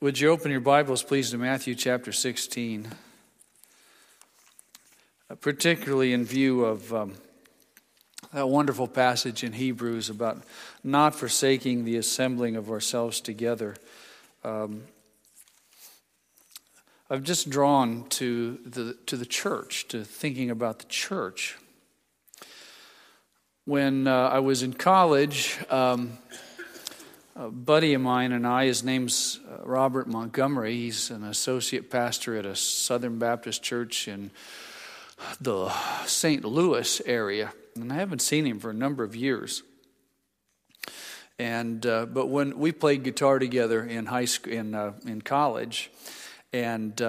Would you open your Bibles, please, to Matthew chapter 16, particularly in view of that wonderful passage in Hebrews about not forsaking the assembling of ourselves together. I've just drawn to the church, to thinking about the church. When I was in college, a buddy of mine and I, his name's Robert Montgomery. He's an associate pastor at a Southern Baptist church in the St. Louis area, and I haven't seen him for a number of years. And but when we played guitar together in high school, in college, and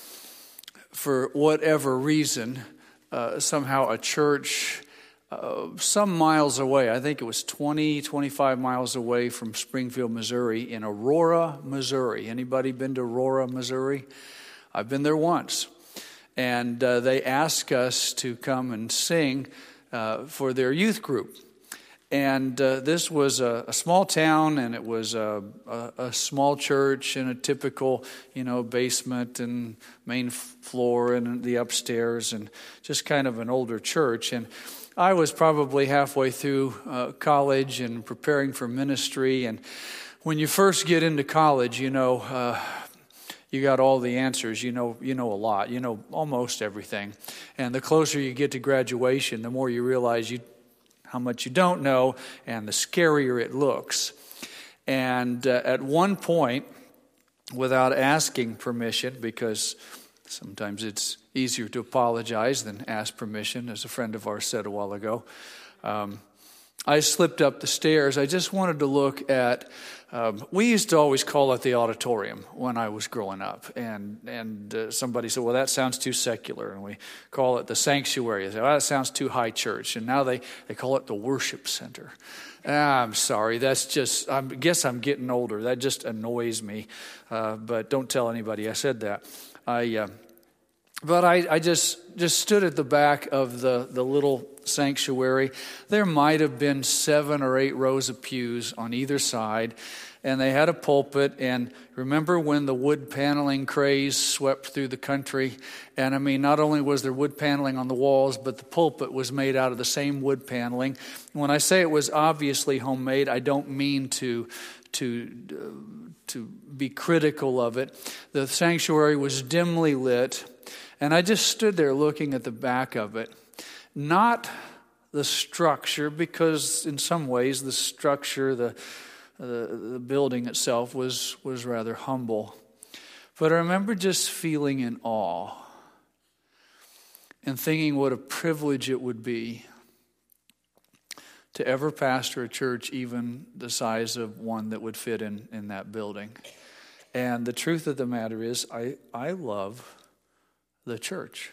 for whatever reason, somehow a church some miles away, I think it was 25 miles away from Springfield, Missouri, in Aurora, Missouri. Anybody been to Aurora, Missouri? I've been there once. And they asked us to come and sing for their youth group. And this was a small town, and it was a small church in a typical, basement and main floor and the upstairs, and just kind of an older church. And I was probably halfway through college and preparing for ministry. And when you first get into college, you got all the answers. You know a lot. You know almost everything. And the closer you get to graduation, the more you realize how much you don't know, and the scarier it looks. And at one point, without asking permission, because sometimes it's easier to apologize than ask permission, as a friend of ours said a while ago, I slipped up the stairs. I just wanted to look at, we used to always call it the auditorium when I was growing up. And somebody said, well, that sounds too secular. And we call it the sanctuary. They said, well, that sounds too high church. And now they call it the worship center. I'm sorry, that's just, I guess I'm getting older. That just annoys me. But don't tell anybody I said that. But I just stood at the back of the little sanctuary. There might have been 7 or 8 rows of pews on either side, and they had a pulpit. And remember when the wood paneling craze swept through the country? And I mean, not only was there wood paneling on the walls, but the pulpit was made out of the same wood paneling. When I say it was obviously homemade, I don't mean to be critical of it. The sanctuary was dimly lit, and I just stood there looking at the back of it. Not the structure, because in some ways the structure, the building itself was rather humble. But I remember just feeling in awe and thinking what a privilege it would be to ever pastor a church even the size of one that would fit in that building. And the truth of the matter is, I love the church.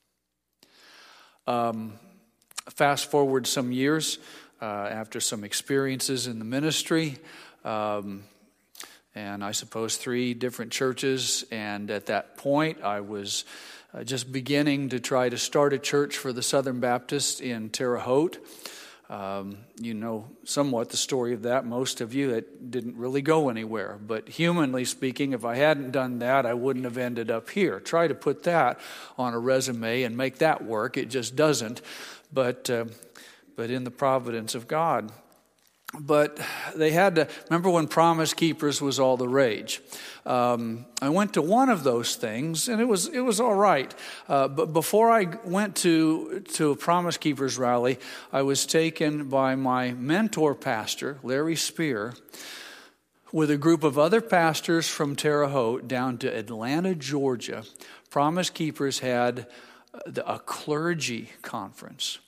Fast forward some years, after some experiences in the ministry, and I suppose 3 different churches, and at that point I was just beginning to try to start a church for the Southern Baptists in Terre Haute. You know somewhat the story of that, most of you. It didn't really go anywhere. But humanly speaking, if I hadn't done that, I wouldn't have ended up here. Try to put that on a resume and make that work. It just doesn't. But in the providence of God. But they had to, remember when Promise Keepers was all the rage. I went to one of those things, and it was all right. But before I went to a Promise Keepers rally, I was taken by my mentor pastor, Larry Spear, with a group of other pastors from Terre Haute down to Atlanta, Georgia. Promise Keepers had a clergy conference.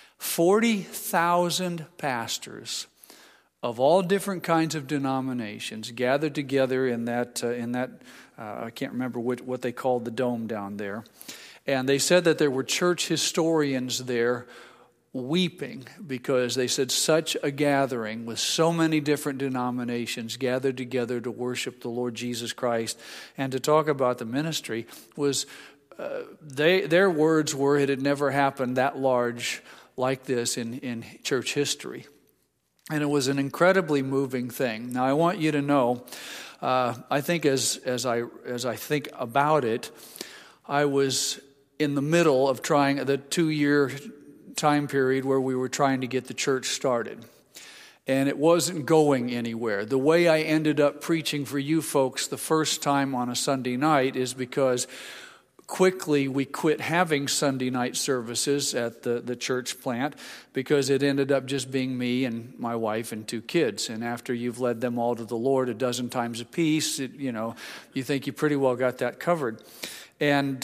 40,000 pastors of all different kinds of denominations gathered together in that I can't remember what they called the dome down there. And they said that there were church historians there weeping because they said such a gathering with so many different denominations gathered together to worship the Lord Jesus Christ and to talk about the ministry was, their words were, it had never happened that large like this in church history. And it was an incredibly moving thing. Now, I want you to know, I think as I think about it, I was in the middle of trying the 2-year time period where we were trying to get the church started. And it wasn't going anywhere. The way I ended up preaching for you folks the first time on a Sunday night is because quickly we quit having Sunday night services at the church plant because it ended up just being me and my wife and 2 kids. And after you've led them all to the Lord a dozen times apiece, you think you pretty well got that covered. And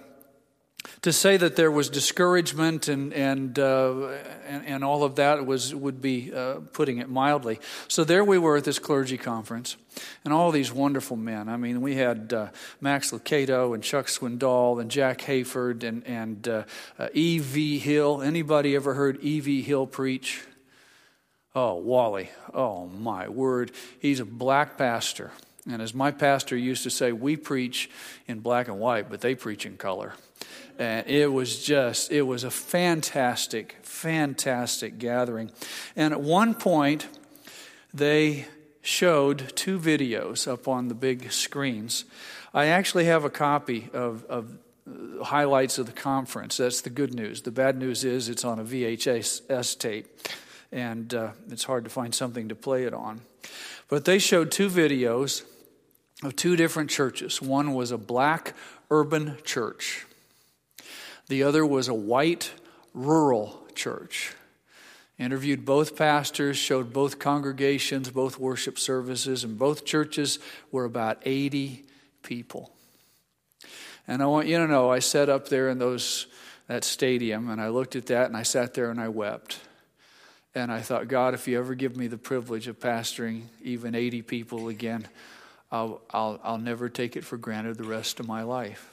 to say that there was discouragement and all of that would be putting it mildly. So there we were at this clergy conference, and all these wonderful men. I mean, we had Max Lucado and Chuck Swindoll and Jack Hayford and E.V. Hill. Anybody ever heard E.V. Hill preach? Oh, Wally. Oh, my word. He's a black pastor. And as my pastor used to say, we preach in black and white, but they preach in color. And it was a fantastic, fantastic gathering. And at one point, they showed 2 videos up on the big screens. I actually have a copy of highlights of the conference. That's the good news. The bad news is it's on a VHS tape, and it's hard to find something to play it on. But they showed 2 videos of 2 different churches. One was a black urban church. The other was a white rural church. Interviewed both pastors, showed both congregations, both worship services, and both churches were about 80 people. And I want you to know, I sat up there in that stadium, and I looked at that, and I sat there and I wept. And I thought, God, if you ever give me the privilege of pastoring even 80 people again, I'll never take it for granted the rest of my life.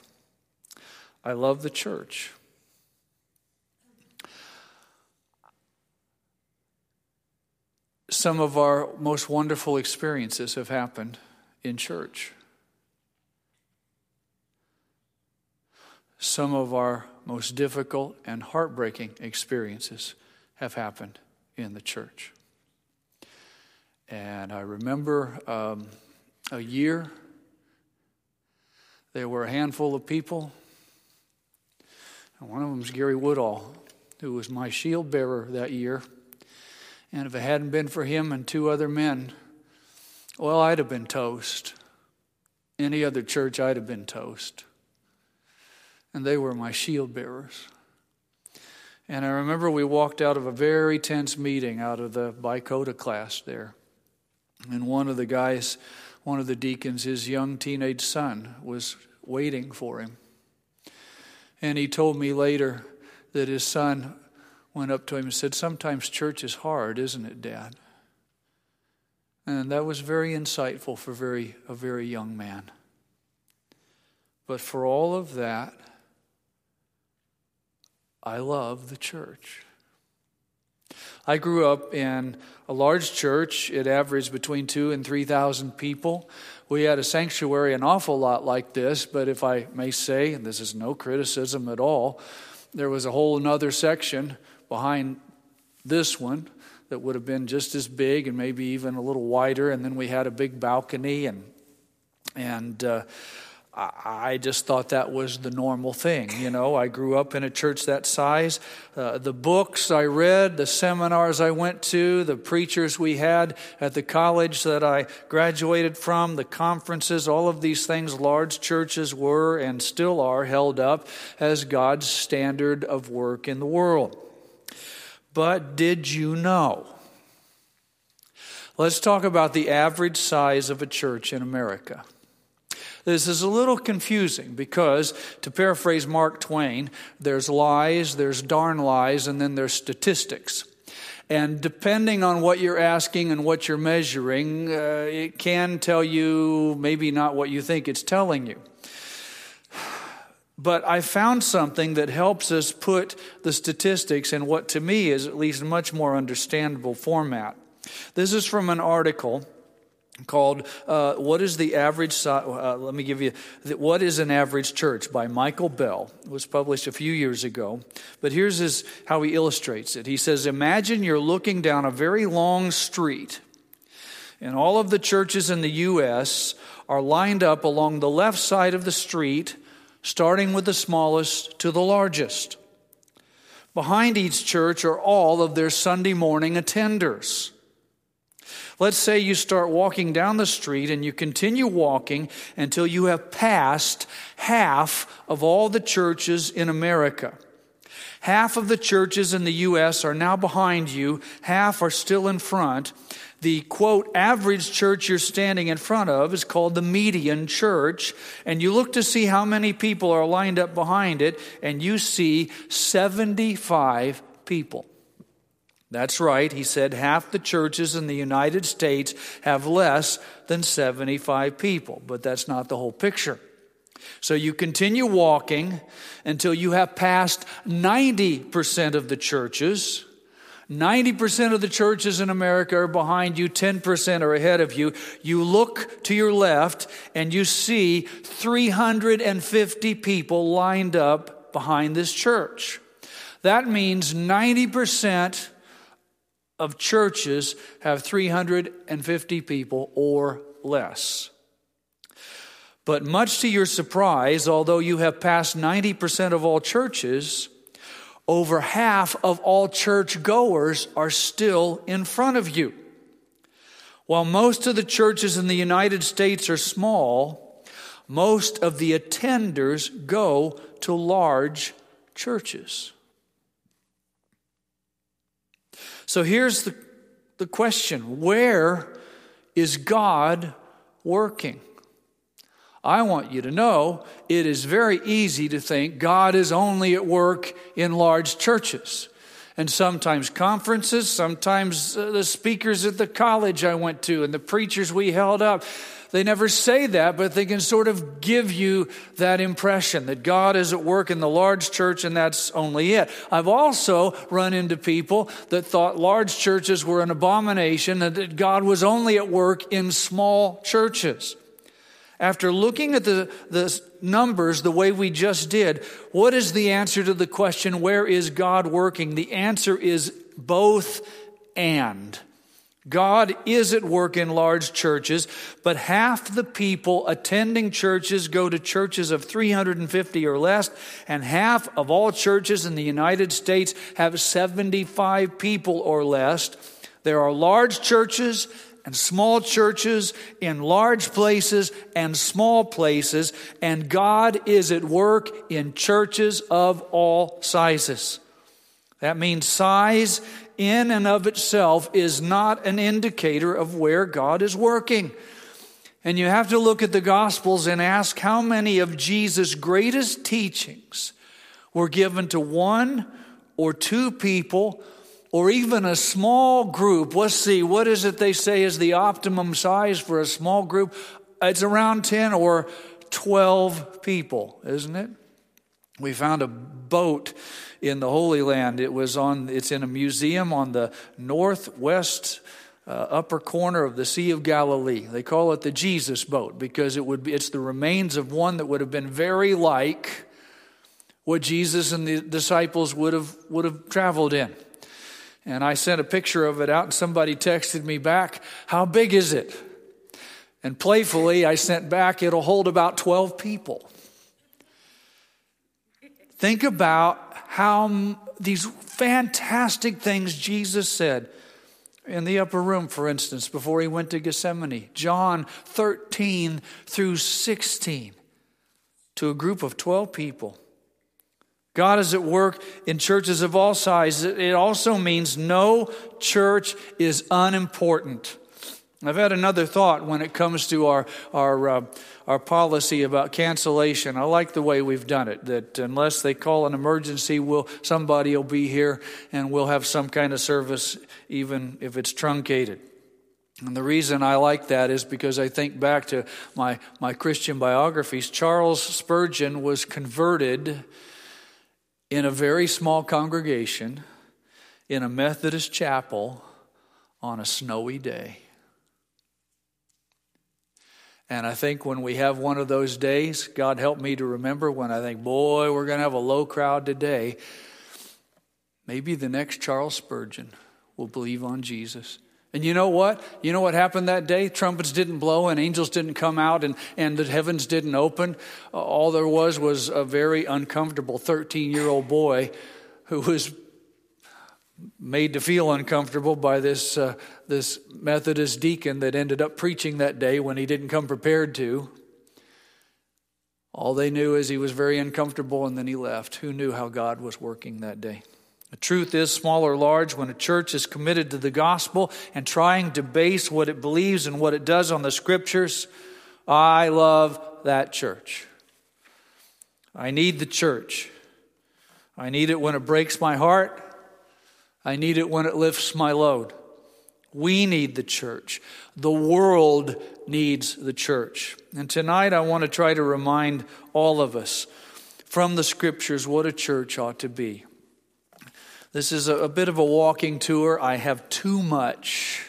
I love the church. Some of our most wonderful experiences have happened in church. Some of our most difficult and heartbreaking experiences have happened in the church. And I remember a year, there were a handful of people. And one of them was Gary Woodall, who was my shield bearer that year. And if it hadn't been for him and 2 other men, well, I'd have been toast. Any other church, I'd have been toast. And they were my shield bearers. And I remember we walked out of a very tense meeting out of the Bicota class there. And one of the deacons, his young teenage son was waiting for him. And he told me later that his son went up to him and said, sometimes church is hard, isn't it, Dad? And that was very insightful for a very young man. But for all of that, I love the church. I grew up in a large church. It averaged between 2,000 and 3,000 people. We had a sanctuary an awful lot like this, but if I may say, and this is no criticism at all, there was a whole another section behind this one that would have been just as big and maybe even a little wider, and then we had a big balcony, and I just thought that was the normal thing. I grew up in a church that size. The books I read, the seminars I went to, the preachers we had at the college that I graduated from, the conferences, all of these things, large churches were and still are held up as God's standard of work in the world. But did you know? Let's talk about the average size of a church in America. This is a little confusing because, to paraphrase Mark Twain, there's lies, there's darn lies, and then there's statistics. And depending on what you're asking and what you're measuring, it can tell you maybe not what you think it's telling you. But I found something that helps us put the statistics in what to me is at least a much more understandable format. This is from an article called What is the Average Size? Let me give you What is an Average Church by Michael Bell. It was published a few years ago. But here's how he illustrates it. He says, imagine you're looking down a very long street, and all of the churches in the U.S. are lined up along the left side of the street, starting with the smallest to the largest. Behind each church are all of their Sunday morning attenders. Let's say you start walking down the street and you continue walking until you have passed half of all the churches in America. Half of the churches in the U.S. are now behind you, half are still in front. The, quote, average church you're standing in front of is called the median church, and you look to see how many people are lined up behind it, and you see 75 people. That's right, he said half the churches in the United States have less than 75 people, but that's not the whole picture. So you continue walking until you have passed 90% of the churches. 90% of the churches in America are behind you, 10% are ahead of you. You look to your left and you see 350 people lined up behind this church. That means 90% of churches have 350 people or less. But much to your surprise, although you have passed 90% of all churches, over half of all church goers are still in front of you. While most of the churches in the United States are small, most of the attenders go to large churches. So here's the question: where is God working? I want you to know it is very easy to think God is only at work in large churches. And sometimes conferences, sometimes the speakers at the college I went to and the preachers we held up, they never say that, but they can sort of give you that impression that God is at work in the large church and that's only it. I've also run into people that thought large churches were an abomination and that God was only at work in small churches. After looking at the numbers the way we just did, what is the answer to the question, where is God working? The answer is both and. God is at work in large churches, but half the people attending churches go to churches of 350 or less, and half of all churches in the United States have 75 people or less. There are large churches and small churches in large places and small places, and God is at work in churches of all sizes. That means size in and of itself is not an indicator of where God is working. And you have to look at the Gospels and ask how many of Jesus' greatest teachings were given to one or two people, or even a small group. Let's see, what is it they say is the optimum size for a small group? It's around 10 or 12 people, isn't it? We found a boat in the Holy Land. It's in a museum on the northwest upper corner of the Sea of Galilee. They call it the Jesus boat because it's the remains of one that would have been very like what Jesus and the disciples would have traveled in. And I sent a picture of it out, and somebody texted me back, "How big is it?" And playfully, I sent back, "It'll hold about 12 people." Think about how these fantastic things Jesus said in the upper room, for instance, before he went to Gethsemane. John 13 through 16, to a group of 12 people. God is at work in churches of all sizes. It also means no church is unimportant. I've had another thought when it comes to our policy about cancellation. I like the way we've done it, that unless they call an emergency, somebody will be here and we'll have some kind of service, even if it's truncated. And the reason I like that is because I think back to my Christian biographies. Charles Spurgeon was converted in a very small congregation in a Methodist chapel on a snowy day. And I think when we have one of those days, God help me to remember when I think, boy, we're going to have a low crowd today. Maybe the next Charles Spurgeon will believe on Jesus. And you know what? You know what happened that day? Trumpets didn't blow and angels didn't come out and the heavens didn't open. All there was a very uncomfortable 13-year-old boy who was made to feel uncomfortable by this Methodist deacon that ended up preaching that day when he didn't come prepared to. All they knew is he was very uncomfortable and then he left. Who knew how God was working that day? The truth is, small or large, when a church is committed to the gospel and trying to base what it believes and what it does on the scriptures, I love that church. I need the church. I need it when it breaks my heart. I need it when it lifts my load. We need the church. The world needs the church. And tonight I want to try to remind all of us from the scriptures what a church ought to be. This is a bit of a walking tour. I have too much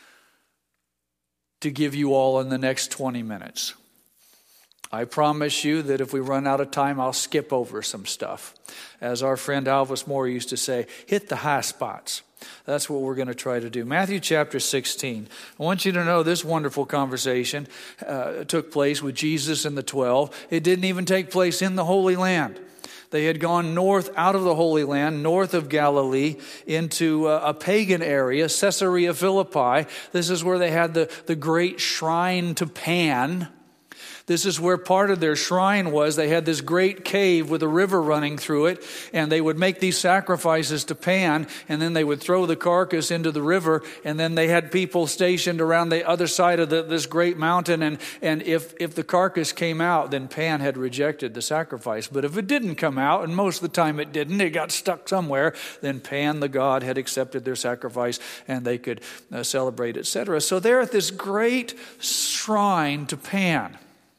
to give you all in the next 20 minutes. I promise you that if we run out of time, I'll skip over some stuff. As our friend Alvis Moore used to say, hit the high spots. That's what we're going to try to do. Matthew chapter 16. I want you to know this wonderful conversation took place with Jesus and the 12. It didn't even take place in the Holy Land. They had gone north out of the Holy Land, north of Galilee, into a pagan area, Caesarea Philippi. This is where they had the great shrine to Pan. This is where part of their shrine was. They had this great cave with a river running through it, and they would make these sacrifices to Pan, and then they would throw the carcass into the river, and then they had people stationed around the other side of this great mountain, and if the carcass came out, then Pan had rejected the sacrifice. But if it didn't come out, and most of the time it didn't, it got stuck somewhere, then Pan, the god, had accepted their sacrifice, and they could celebrate, etc. So they're at this great shrine to Pan.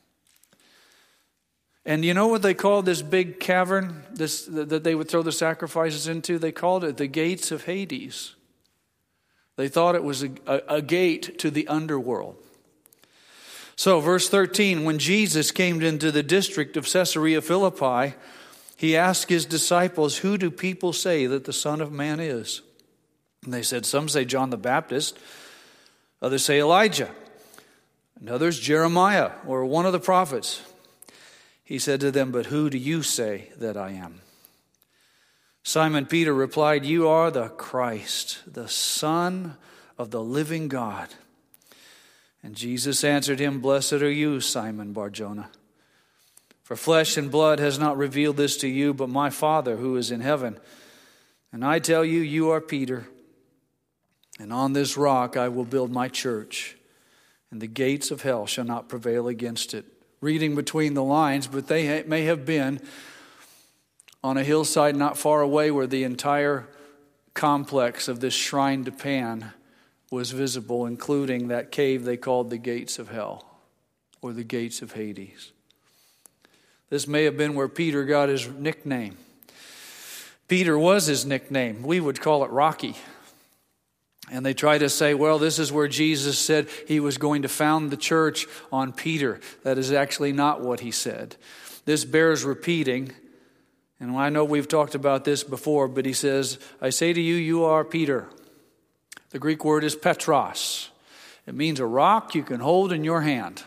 And you know what they called this big cavern that they would throw the sacrifices into? They called it the gates of Hades. They thought it was a gate to the underworld. So verse 13, when Jesus came into the district of Caesarea Philippi, he asked his disciples, who do people say that the Son of Man is? And they said, some say John the Baptist, others say Elijah, and others Jeremiah or one of the prophets. He said to them, but who do you say that I am? Simon Peter replied, you are the Christ, the Son of the living God. And Jesus answered him, blessed are you, Simon Bar-Jonah. For flesh and blood has not revealed this to you, but my Father who is in heaven. And I tell you, you are Peter. And on this rock I will build my church, and the gates of hell shall not prevail against it. Reading between the lines, but they may have been on a hillside not far away where the entire complex of this shrine to Pan was visible, including that cave they called the gates of hell or the gates of Hades. This may have been where Peter got his nickname. Peter was his nickname. We would call it Rocky. And they try to say, well, this is where Jesus said he was going to found the church on Peter. That is actually not what he said. This bears repeating. And I know we've talked about this before, but he says, I say to you, you are Peter. The Greek word is Petros. It means a rock you can hold in your hand.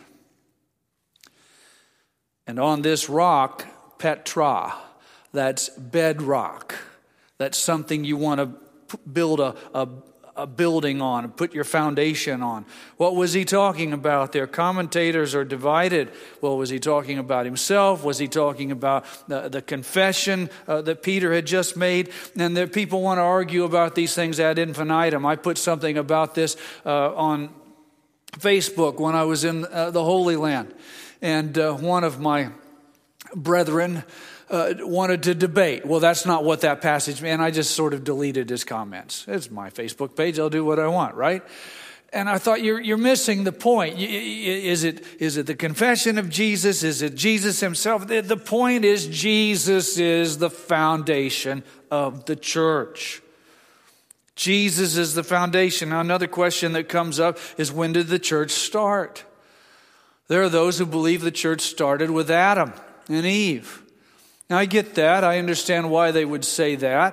And on this rock, Petra, that's bedrock. That's something you want to build a building on, put your foundation on. What was he talking about there? Commentators are divided. Well, was he talking about himself? Was he talking about the confession that Peter had just made? And there, people want to argue about these things ad infinitum. I put something about this on Facebook when I was in the Holy Land. And one of my brethren wanted to debate. Well, that's not what that passage meant. I just sort of deleted his comments. It's my Facebook page. I'll do what I want, right? And I thought, you're missing the point. Is it the confession of Jesus? Is it Jesus himself? The point is Jesus is the foundation of the church. Jesus is the foundation. Now, another question that comes up is, when did the church start? There are those who believe the church started with Adam and Eve. Now, I get that. I understand why they would say that.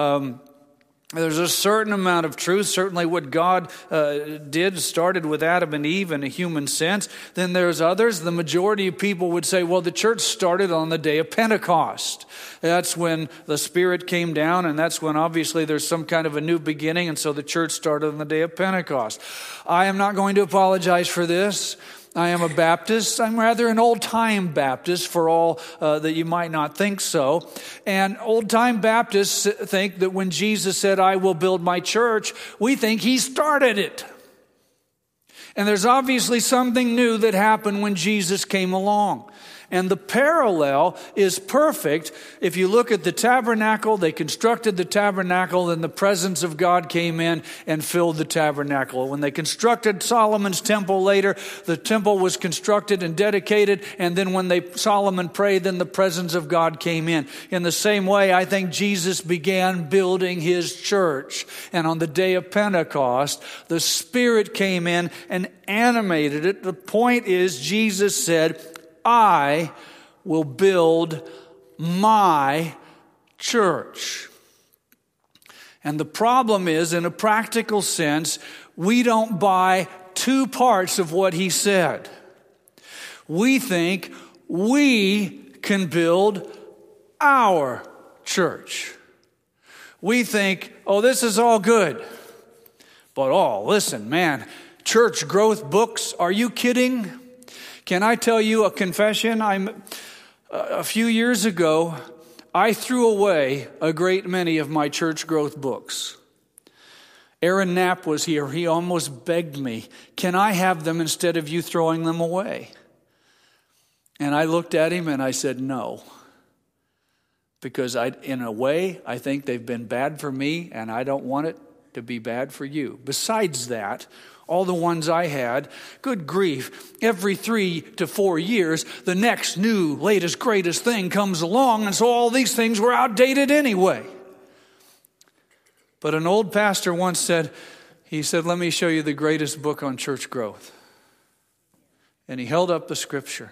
There's a certain amount of truth. Certainly what God did started with Adam and Eve in a human sense. Then there's others. The majority of people would say, well, the church started on the day of Pentecost. That's when the Spirit came down, and that's when obviously there's some kind of a new beginning, and so the church started on the day of Pentecost. I am not going to apologize for this. I am a Baptist. I'm rather an old-time Baptist for all that you might not think so. And old-time Baptists think that when Jesus said, I will build my church, we think he started it. And there's obviously something new that happened when Jesus came along. And the parallel is perfect. If you look at the tabernacle, they constructed the tabernacle, and the presence of God came in and filled the tabernacle. When they constructed Solomon's temple later, the temple was constructed and dedicated, and then when Solomon prayed, then the presence of God came in. In the same way, I think Jesus began building his church. And on the day of Pentecost, the Spirit came in and animated it. The point is, Jesus said, I will build my church. And the problem is, in a practical sense, we don't buy two parts of what he said. We think we can build our church. We think, oh, this is all good. But listen, man, church growth books, are you kidding? Can I tell you a confession? A few years ago, I threw away a great many of my church growth books. Aaron Knapp was here. He almost begged me, can I have them instead of you throwing them away? And I looked at him and I said, no. Because in a way, I think they've been bad for me, and I don't want it to be bad for you. Besides that, all the ones I had, good grief, every 3 to 4 years, the next new, latest, greatest thing comes along, and so all these things were outdated anyway. But an old pastor once said, let me show you the greatest book on church growth. And he held up the scripture.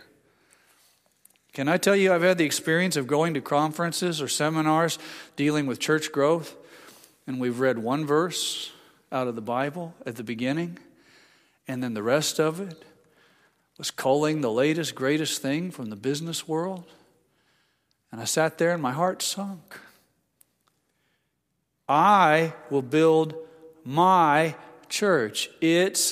Can I tell you, I've had the experience of going to conferences or seminars dealing with church growth, and we've read one verse out of the Bible at the beginning, and then the rest of it was culling the latest, greatest thing from the business world. And I sat there and my heart sunk. I will build my church. It's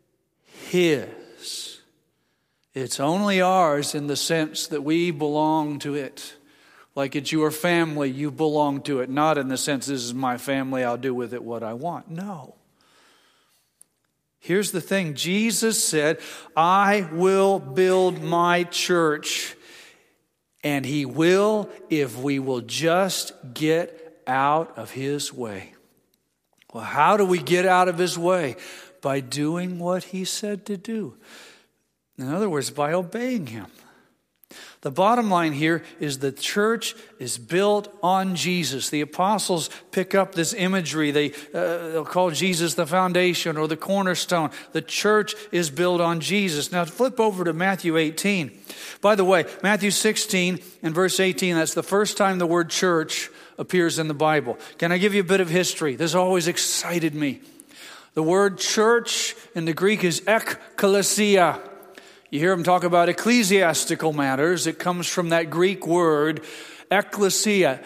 his. It's only ours in the sense that we belong to it. Like it's your family, you belong to it. Not in the sense, this is my family, I'll do with it what I want. No. Here's the thing. Jesus said, I will build my church. And he will if we will just get out of his way. Well, how do we get out of his way? By doing what he said to do. In other words, by obeying him. The bottom line here is the church is built on Jesus. The apostles pick up this imagery. They'll call Jesus the foundation or the cornerstone. The church is built on Jesus. Now flip over to Matthew 18. By the way, Matthew 16 and verse 18, that's the first time the word church appears in the Bible. Can I give you a bit of history? This always excited me. The word church in the Greek is ekklesia. You hear them talk about ecclesiastical matters. It comes from that Greek word, ekklesia.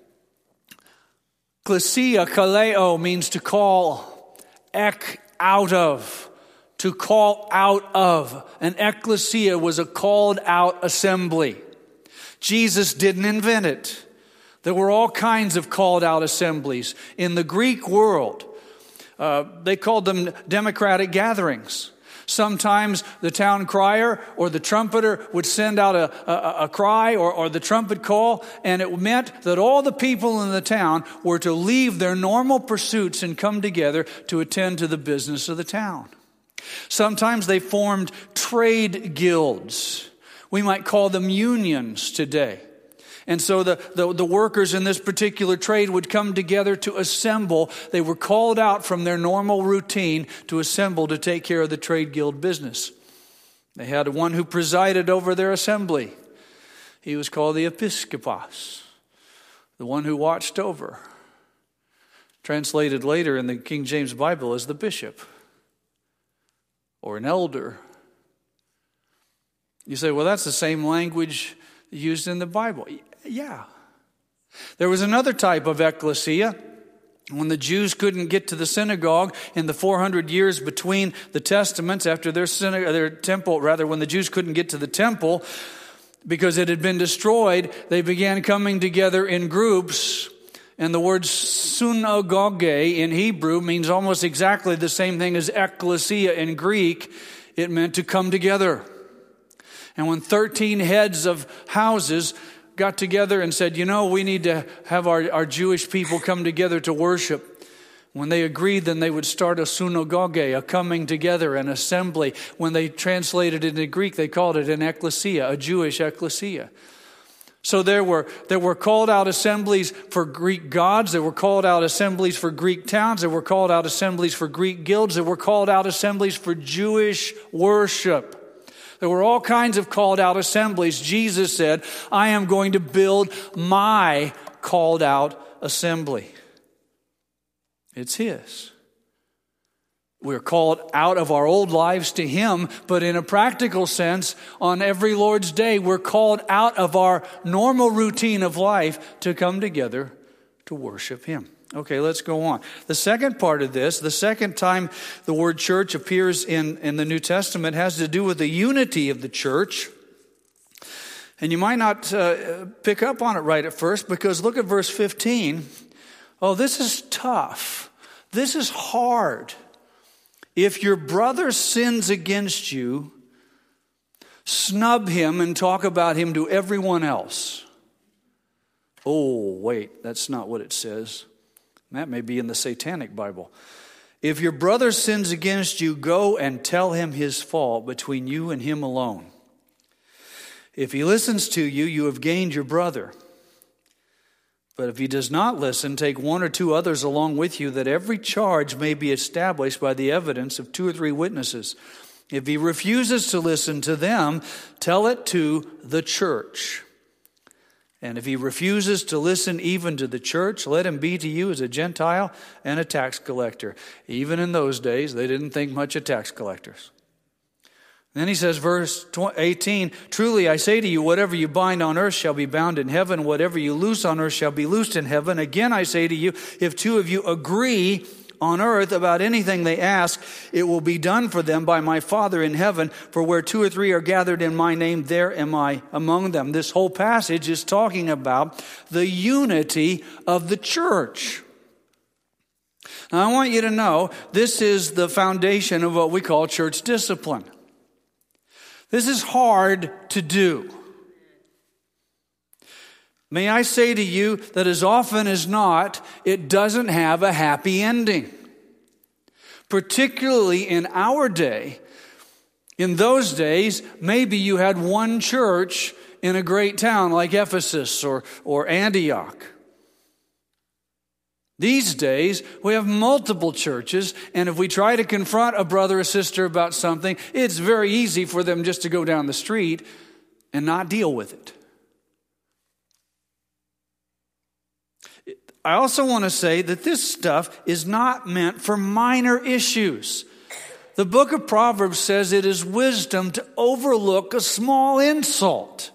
Ekklesia, kaleo, means to call. Out of. To call out of. An ekklesia was a called out assembly. Jesus didn't invent it. There were all kinds of called out assemblies. In the Greek world, they called them democratic gatherings. Sometimes the town crier or the trumpeter would send out a cry or the trumpet call, and it meant that all the people in the town were to leave their normal pursuits and come together to attend to the business of the town. Sometimes they formed trade guilds. We might call them unions today. And so the workers in this particular trade would come together to assemble. They were called out from their normal routine to assemble to take care of the trade guild business. They had one who presided over their assembly. He was called the episkopos, the one who watched over. Translated later in the King James Bible as the bishop or an elder. You say, well, that's the same language used in the Bible. Yeah. There was another type of ecclesia. When the Jews couldn't get to the synagogue in the 400 years between the testaments, after their temple, when the Jews couldn't get to the temple because it had been destroyed, they began coming together in groups. And the word synagoge in Hebrew means almost exactly the same thing as ecclesia in Greek. It meant to come together. And when 13 heads of houses got together and said, we need to have our Jewish people come together to worship. When they agreed, then they would start a synagogue, a coming together, an assembly. When they translated it into Greek, they called it an ecclesia, a Jewish ecclesia. So there were called out assemblies for Greek gods. There were called out assemblies for Greek towns. There were called out assemblies for Greek guilds. There were called out assemblies for Jewish worship. There were all kinds of called out assemblies. Jesus said, I am going to build my called out assembly. It's His. We're called out of our old lives to Him, but in a practical sense, on every Lord's Day, we're called out of our normal routine of life to come together to worship Him. Okay, let's go on. The second part of this, the second time the word church appears in the New Testament, has to do with the unity of the church. And you might not pick up on it right at first, because look at verse 15. Oh, this is tough. This is hard. If your brother sins against you, snub him and talk about him to everyone else. Oh, wait, that's not what it says. That may be in the Satanic Bible. If your brother sins against you, go and tell him his fault between you and him alone. If he listens to you, you have gained your brother. But if he does not listen, take one or two others along with you, that every charge may be established by the evidence of 2 or 3 witnesses. If he refuses to listen to them, tell it to the church. And if he refuses to listen even to the church, let him be to you as a Gentile and a tax collector. Even in those days, they didn't think much of tax collectors. Then he says, verse 18, truly I say to you, whatever you bind on earth shall be bound in heaven. Whatever you loose on earth shall be loosed in heaven. Again, I say to you, if 2 of you agree on earth about anything they ask, it will be done for them by my Father in heaven. For where 2 or 3 are gathered in my name, there am I among them. This whole passage is talking about the unity of the church. Now, I want you to know this is the foundation of what we call church discipline. This is hard to do. May I say to you that as often as not, it doesn't have a happy ending. Particularly in our day. In those days, maybe you had one church in a great town like Ephesus or Antioch. These days, we have multiple churches, and if we try to confront a brother or sister about something, it's very easy for them just to go down the street and not deal with it. I also want to say that this stuff is not meant for minor issues. The book of Proverbs says it is wisdom to overlook a small insult.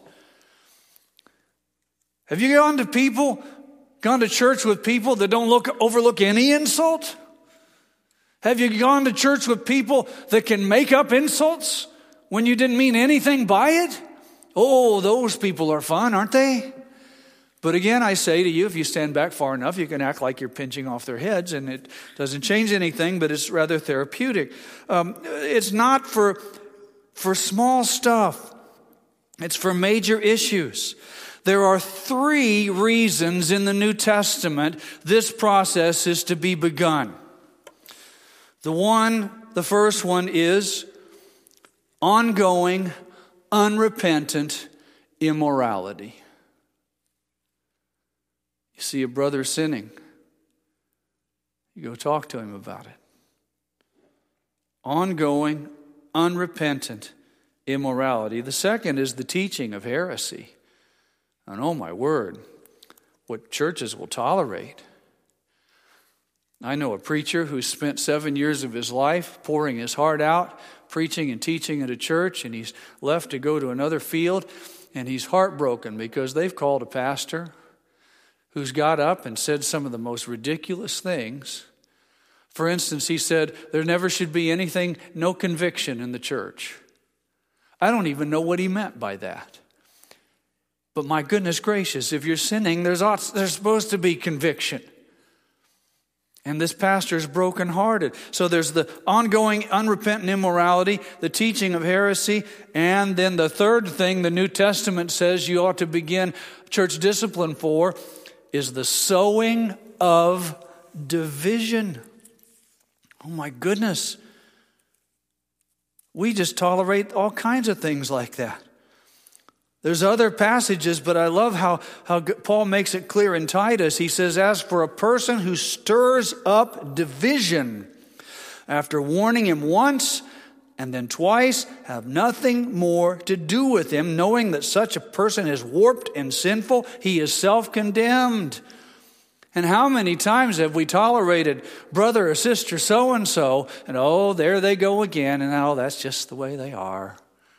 Have you gone to church with people that don't overlook any insult? Have you gone to church with people that can make up insults when you didn't mean anything by it? Oh, those people are fun, aren't they? But again, I say to you, if you stand back far enough, you can act like you're pinching off their heads, and it doesn't change anything, but it's rather therapeutic. It's not for small stuff. It's for major issues. There are 3 reasons in the New Testament this process is to be begun. The first one is ongoing, unrepentant immorality. You see a brother sinning, you go talk to him about it. Ongoing, unrepentant immorality. The second is the teaching of heresy. And oh my word, what churches will tolerate. I know a preacher who spent 7 years of his life pouring his heart out, preaching and teaching at a church, and he's left to go to another field, and he's heartbroken because they've called a pastor who's got up and said some of the most ridiculous things. For instance, he said, there never should be anything, no conviction in the church. I don't even know what he meant by that. But my goodness gracious, if you're sinning, there's supposed to be conviction. And this pastor is brokenhearted. So there's the ongoing unrepentant immorality, the teaching of heresy, and then the third thing the New Testament says you ought to begin church discipline for is the sowing of division. Oh my goodness. We just tolerate all kinds of things like that. There's other passages, but I love how Paul makes it clear in Titus. He says, as for a person who stirs up division, after warning him once and then twice, have nothing more to do with him, knowing that such a person is warped and sinful, he is self-condemned. And how many times have we tolerated brother or sister so-and-so, and oh, there they go again, and oh, that's just the way they are.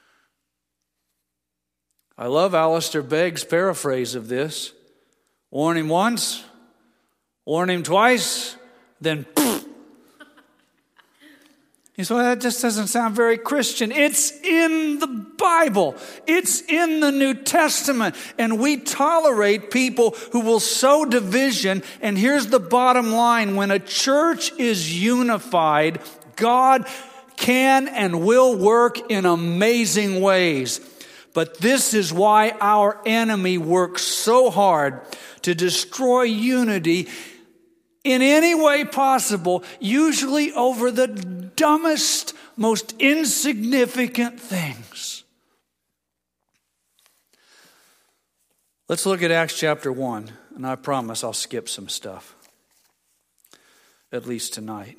I love Alistair Begg's paraphrase of this. Warn him once, warn him twice, then poof. You say, well, that just doesn't sound very Christian. It's in the Bible. It's in the New Testament. And we tolerate people who will sow division. And here's the bottom line. When a church is unified, God can and will work in amazing ways. But this is why our enemy works so hard to destroy unity in any way possible, usually over the dumbest, most insignificant things. Let's look at Acts chapter 1, and I promise I'll skip some stuff, at least tonight.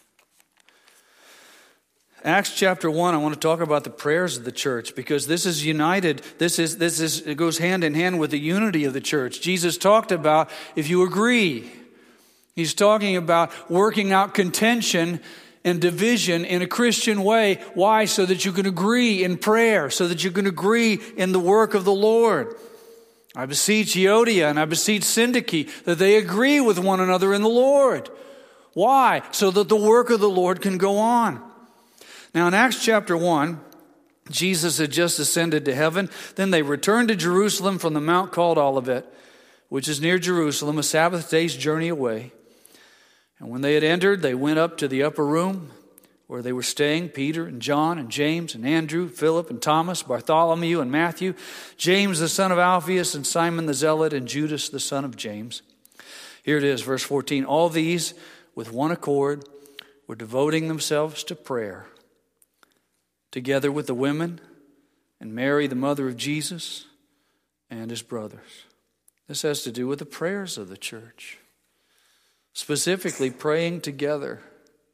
Acts chapter 1, I want to talk about the prayers of the church because this is united. It goes hand in hand with the unity of the church. Jesus talked about if you agree. He's talking about working out contention and division in a Christian way. Why? So that you can agree in prayer, so that you can agree in the work of the Lord. I beseech Euodia and I beseech Syntyche that they agree with one another in the Lord. Why? So that the work of the Lord can go on. Now in Acts chapter 1, Jesus had just ascended to heaven. Then they returned to Jerusalem from the mount called Olivet, which is near Jerusalem, a Sabbath day's journey away. And when they had entered, they went up to the upper room where they were staying, Peter and John and James and Andrew, Philip and Thomas, Bartholomew and Matthew, James the son of Alphaeus and Simon the Zealot and Judas the son of James. Here it is, verse 14. All these with one accord were devoting themselves to prayer, together with the women and Mary, the mother of Jesus, and his brothers. This has to do with the prayers of the church, specifically praying together.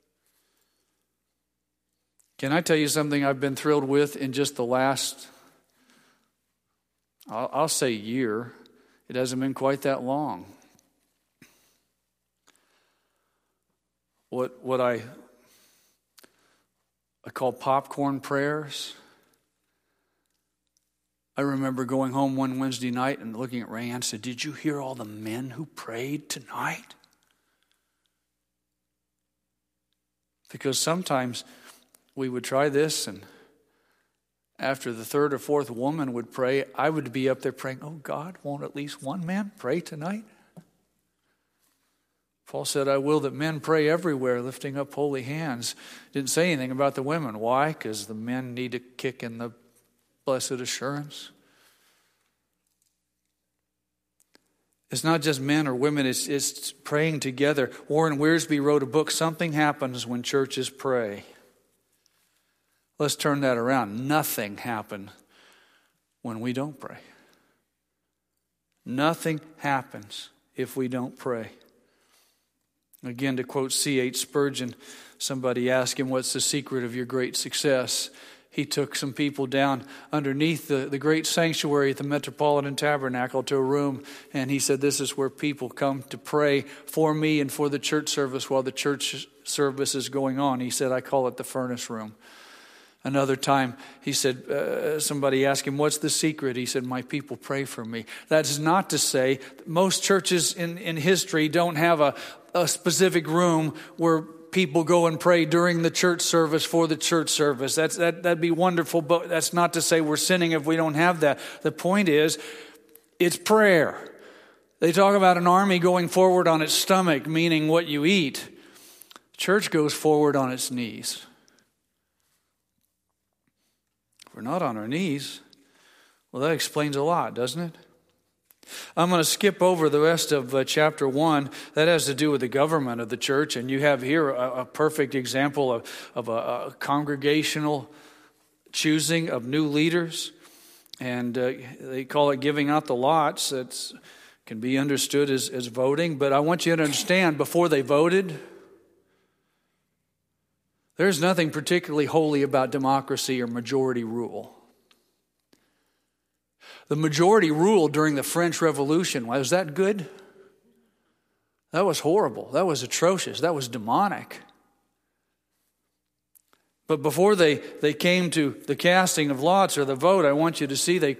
Can I tell you something I've been thrilled with in just the last, I'll say year. It hasn't been quite that long. What I call popcorn prayers. I remember going home one Wednesday night and looking at Ray and said, did you hear all the men who prayed tonight? Because sometimes we would try this, and after the third or fourth woman would pray, I would be up there praying, oh God, won't at least one man pray tonight? Paul said, I will that men pray everywhere, lifting up holy hands. Didn't say anything about the women. Why? Because the men need a kick in the blessed assurance. It's not just men or women, it's praying together. Warren Wiersbe wrote a book, Something Happens When Churches Pray. Let's turn that around. Nothing happens when we don't pray. Nothing happens if we don't pray. Again, to quote C.H. Spurgeon, somebody asked him, what's the secret of your great success? he took some people down underneath the great sanctuary at the Metropolitan Tabernacle to a room, and he said, this is where people come to pray for me and for the church service while the church service is going on. He said, I call it the furnace room. Another time, he said, somebody asked him, what's the secret? He said, my people pray for me. That's not to say most churches in history don't have a specific room where people go and pray during the church service for the church service. That'd be wonderful, but that's not to say we're sinning if we don't have that. The point is, it's prayer. They talk about an army going forward on its stomach, meaning what you eat. Church goes forward on its knees. If we're not on our knees, well, that explains a lot, doesn't it? I'm going to skip over the rest of chapter 1. That has to do with the government of the church. And you have here a perfect example of a congregational choosing of new leaders. And they call it giving out the lots. That can be understood as voting. But I want you to understand, before they voted, there's nothing particularly holy about democracy or majority rule. The majority rule during the French Revolution, was that good? That was horrible. That was atrocious. That was demonic. But before they came to the casting of lots or the vote, I want you to see they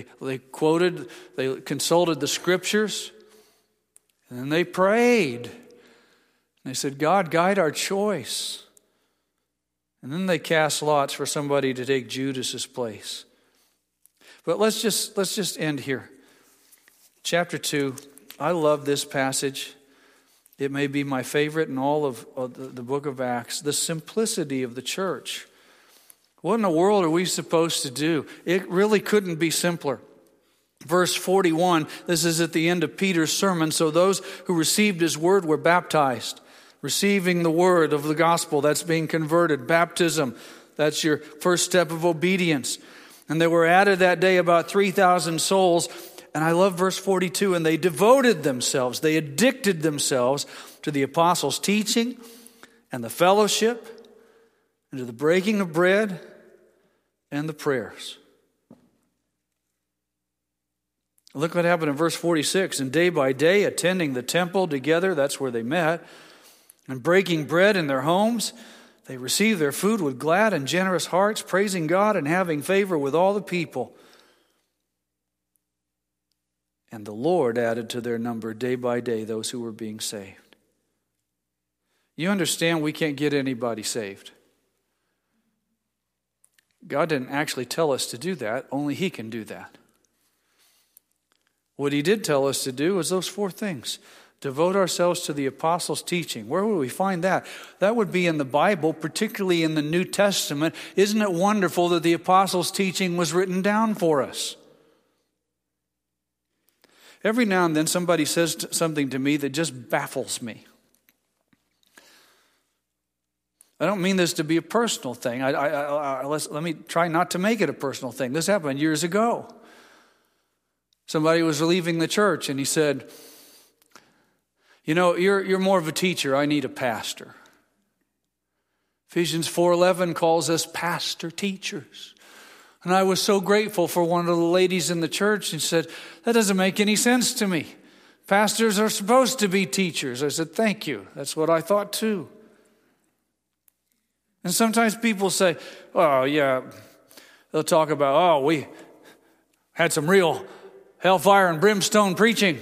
consulted the scriptures, and then they prayed. And they said, God, guide our choice. And then they cast lots for somebody to take Judas's place. But let's just end here. Chapter 2, I love this passage. It may be my favorite in all of the book of Acts. The simplicity of the church. What in the world are we supposed to do? It really couldn't be simpler. Verse 41, this is at the end of Peter's sermon. So those who received his word were baptized. Receiving the word of the gospel, that's being converted. Baptism, that's your first step of obedience. And there were added that day about 3,000 souls. And I love verse 42. And they devoted themselves, they addicted themselves to the apostles' teaching and the fellowship and to the breaking of bread and the prayers. Look what happened in verse 46. And day by day, attending the temple together, that's where they met, and breaking bread in their homes, they received their food with glad and generous hearts, praising God and having favor with all the people. And the Lord added to their number day by day those who were being saved. You understand we can't get anybody saved. God didn't actually tell us to do that. Only He can do that. What He did tell us to do is those 4 things. Devote ourselves to the apostles' teaching. Where would we find that? That would be in the Bible, particularly in the New Testament. Isn't it wonderful that the apostles' teaching was written down for us? Every now and then somebody says something to me that just baffles me. I don't mean this to be a personal thing. Let me try not to make it a personal thing. This happened years ago. Somebody was leaving the church and he said, you know, you're more of a teacher. I need a pastor. Ephesians 4:11 calls us pastor teachers. And I was so grateful for one of the ladies in the church and said, that doesn't make any sense to me. Pastors are supposed to be teachers. I said, thank you. That's what I thought too. And sometimes people say, oh yeah, they'll talk about, we had some real hellfire and brimstone preaching.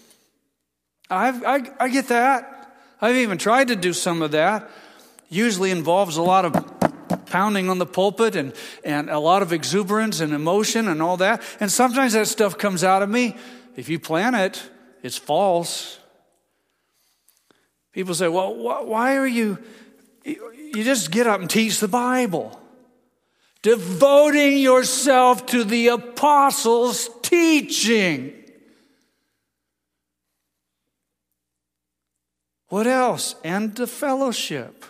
I get that. I've even tried to do some of that. Usually involves a lot of pounding on the pulpit and a lot of exuberance and emotion and all that. And sometimes that stuff comes out of me. If you plan it, it's false. People say, well, why are you just get up and teach the Bible. Devoting yourself to the apostles' teaching. What else? And to fellowship.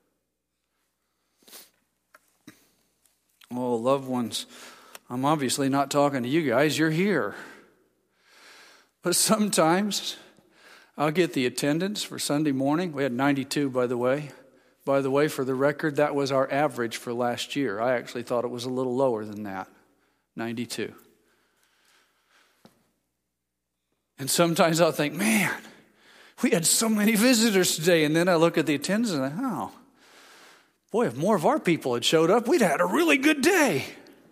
Oh, loved ones, I'm obviously not talking to you guys. You're here. But sometimes I'll get the attendance for Sunday morning. We had 92, by the way. By the way, for the record, that was our average for last year. I actually thought it was a little lower than that, 92. And sometimes I'll think, man, we had so many visitors today. And then I look at the attendance and I think, oh, boy, if more of our people had showed up, we'd had a really good day.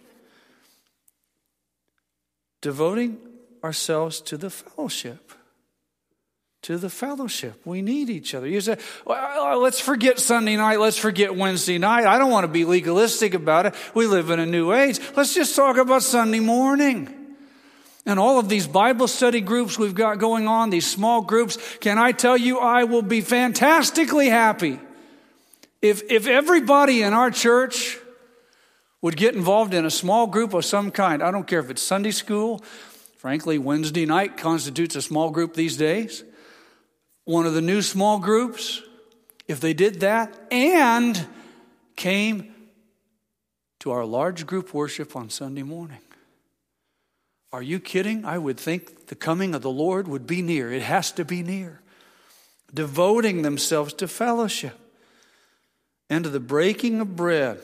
Devoting ourselves to the fellowship. To the fellowship. We need each other. You say, well, let's forget Sunday night. Let's forget Wednesday night. I don't want to be legalistic about it. We live in a new age. Let's just talk about Sunday morning. And all of these Bible study groups we've got going on, these small groups, can I tell you, I will be fantastically happy if everybody in our church would get involved in a small group of some kind. I don't care if it's Sunday school. Frankly, Wednesday night constitutes a small group these days. One of the new small groups, if they did that and came to our large group worship on Sunday morning. Are you kidding? I would think the coming of the Lord would be near. It has to be near. Devoting themselves to fellowship and to the breaking of bread.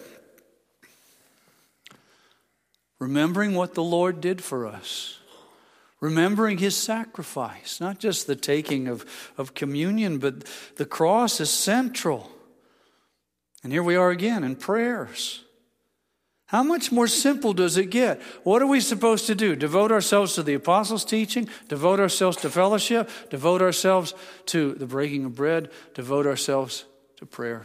Remembering what the Lord did for us. Remembering his sacrifice. Not just the taking of communion, but the cross is central. And here we are again in prayers. How much more simple does it get? What are we supposed to do? Devote ourselves to the apostles' teaching? Devote ourselves to fellowship? Devote ourselves to the breaking of bread? Devote ourselves to prayers?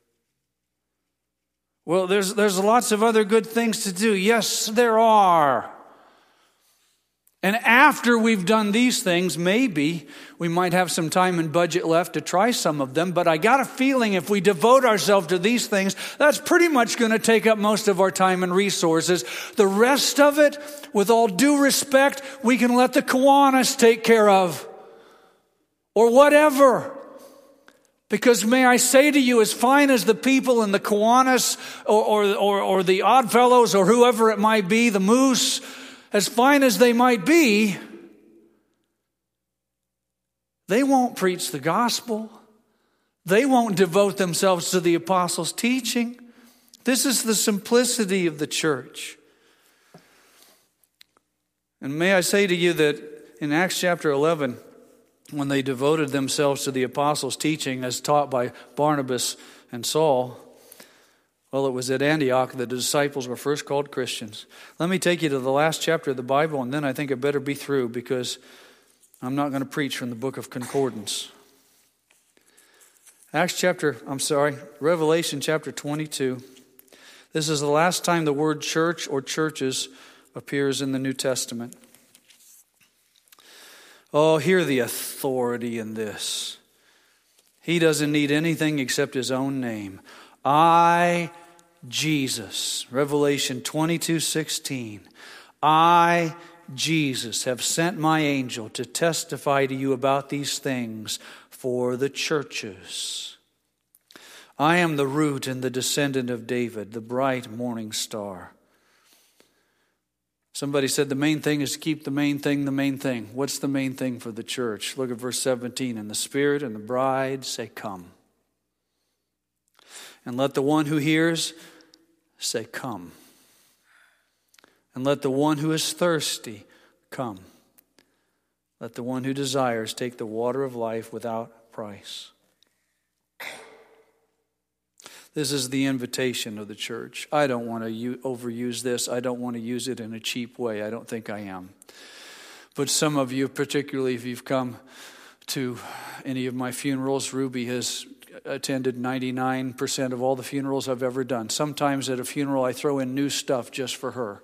Well, there's lots of other good things to do. Yes, there are. And after we've done these things, maybe we might have some time and budget left to try some of them. But I got a feeling if we devote ourselves to these things, that's pretty much going to take up most of our time and resources. The rest of it, with all due respect, we can let the Kiwanis take care of. Or whatever. Because may I say to you, as fine as the people in the Kiwanis or the Oddfellows or whoever it might be, the Moose, as fine as they might be, they won't preach the gospel. They won't devote themselves to the apostles' teaching. This is the simplicity of the church. And may I say to you that in Acts chapter 11, when they devoted themselves to the apostles' teaching as taught by Barnabas and Saul, well, it was at Antioch that the disciples were first called Christians. Let me take you to the last chapter of the Bible, and then I think I better be through because I'm not going to preach from the book of Concordance. Revelation chapter 22. This is the last time the word church or churches appears in the New Testament. Oh, hear the authority in this. He doesn't need anything except his own name. I, Jesus, Revelation 22:16. I, Jesus, have sent my angel to testify to you about these things for the churches. I am the root and the descendant of David, the bright morning star. Somebody said the main thing is to keep the main thing the main thing. What's the main thing for the church? Look at verse 17. And the Spirit and the bride say, come. And let the one who hears say, come. And let the one who is thirsty come. Let the one who desires take the water of life without price. This is the invitation of the church. I don't want to overuse this. I don't want to use it in a cheap way. I don't think I am. But some of you, particularly if you've come to any of my funerals, Ruby has attended 99% of all the funerals I've ever done. Sometimes at a funeral I throw in new stuff just for her.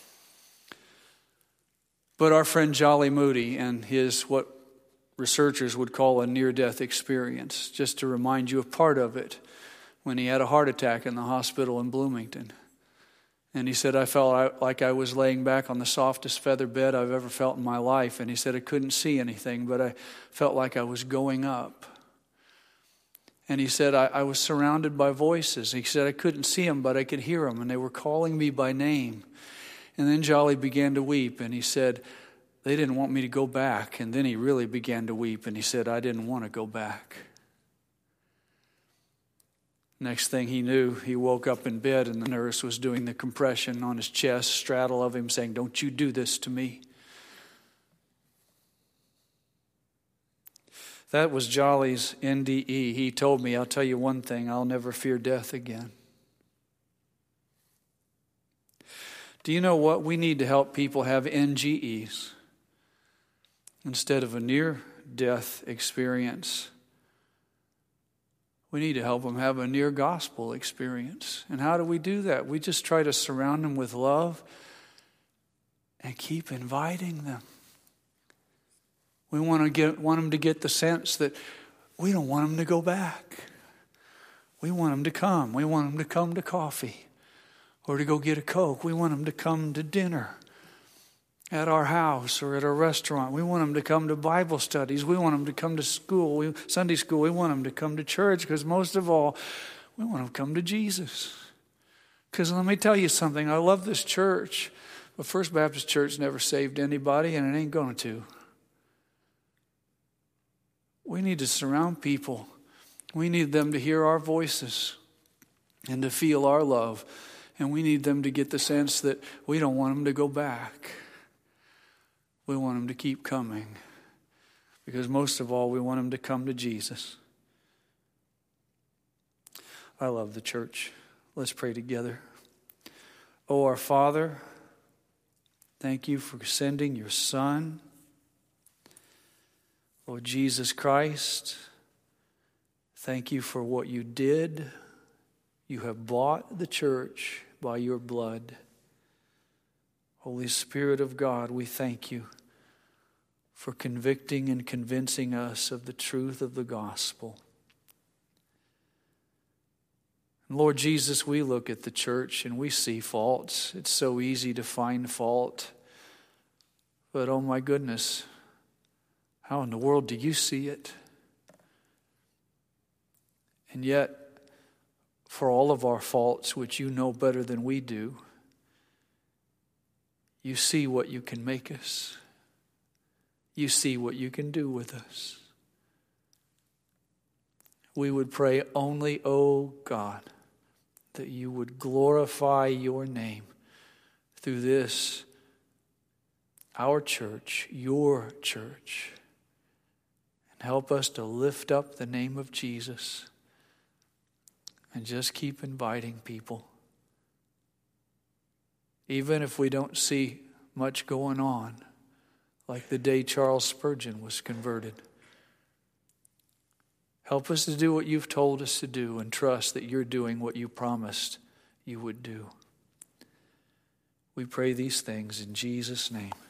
But our friend Jolly Moody and his what researchers would call a near-death experience, just to remind you of part of it, when he had a heart attack in the hospital in Bloomington. And he said, I felt like I was laying back on the softest feather bed I've ever felt in my life. And he said, I couldn't see anything, but I felt like I was going up. And he said, I was surrounded by voices. He said, I couldn't see them, but I could hear them, and they were calling me by name. And then Jolly began to weep, and he said, they didn't want me to go back. And then he really began to weep, and he said, I didn't want to go back. Next thing he knew, he woke up in bed and the nurse was doing the compression on his chest, straddle of him, saying, "Don't you do this to me." That was Jolly's NDE. He told me, "I'll tell you one thing, I'll never fear death again." Do you know what? We need to help people have NGEs instead of a near-death experience. We need to help them have a near-gospel experience. And how do we do that? We just try to surround them with love and keep inviting them. We want them to get the sense that we don't want them to go back. We want them to come. We want them to come to coffee or to go get a Coke. We want them to come to dinner at our house or at a restaurant. We want them to come to Bible studies. We want them to come to school, Sunday school. We want them to come to church because most of all, we want them to come to Jesus. Because let me tell you something. I love this church, but First Baptist Church never saved anybody and it ain't going to. We need to surround people. We need them to hear our voices and to feel our love. And we need them to get the sense that we don't want them to go back. We want them to keep coming. Because most of all, we want them to come to Jesus. I love the church. Let's pray together. Oh, our Father, thank you for sending your Son, Lord Jesus Christ. Thank you for what you did. You have bought the church by your blood. Holy Spirit of God, we thank you for convicting and convincing us of the truth of the gospel. And Lord Jesus, we look at the church and we see faults. It's so easy to find fault. But oh my goodness, how in the world do you see it? And yet, for all of our faults, which you know better than we do, you see what you can make us. You see what you can do with us. We would pray only, oh God, that you would glorify your name through this, our church, your church, and help us to lift up the name of Jesus and just keep inviting people. Even if we don't see much going on, like the day Charles Spurgeon was converted. Help us to do what you've told us to do and trust that you're doing what you promised you would do. We pray these things in Jesus' name.